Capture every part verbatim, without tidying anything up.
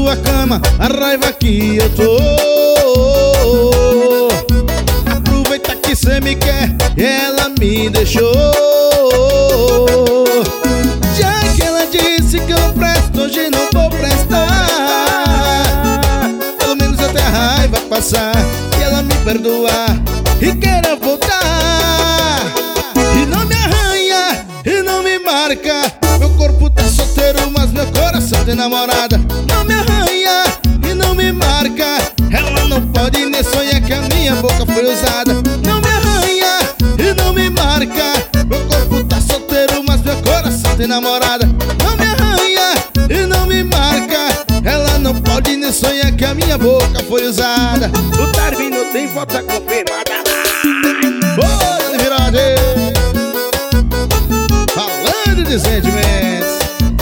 tua cama, a raiva que eu tô. Aproveita que cê me quer e ela me deixou. Já que ela disse que eu não presto, hoje não vou prestar. Pelo menos até a raiva passar e ela me perdoar e queira voltar. E não me arranha, e não me marca. Meu corpo tá solteiro, mas meu coração tem namorada. Não me arranha, e não me marca. Ela não pode nem sonhar que a minha boca foi usada. Não me arranha, e não me marca. Meu corpo tá solteiro, mas meu coração tem namorada. Não me arranha, e não me marca. Ela não pode nem sonhar que a minha boca foi usada. O término tem volta confirmada. Bora, Virade! Falando de sentimentos.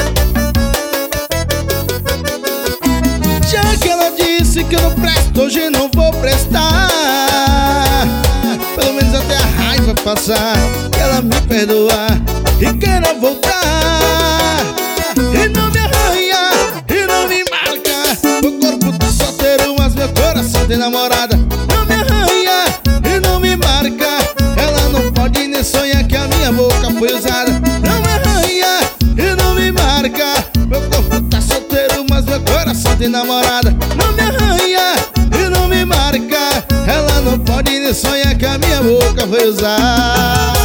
Já que ela disse que eu não presto, hoje não vou prestar. Pelo menos até a raiva passar e ela me perdoar e queira voltar. E não me arranha, e não me marca. Meu corpo tá solteiro, mas meu coração tem namorada. Não me arranha, e não me marca. Ela não pode nem sonhar que a minha boca foi usada. Não me arranha, e não me marca. Meu corpo tá solteiro, mas meu coração tem namorada. Não me arranha, e não me marca. Ela não pode nem sonhar que a minha boca foi usada.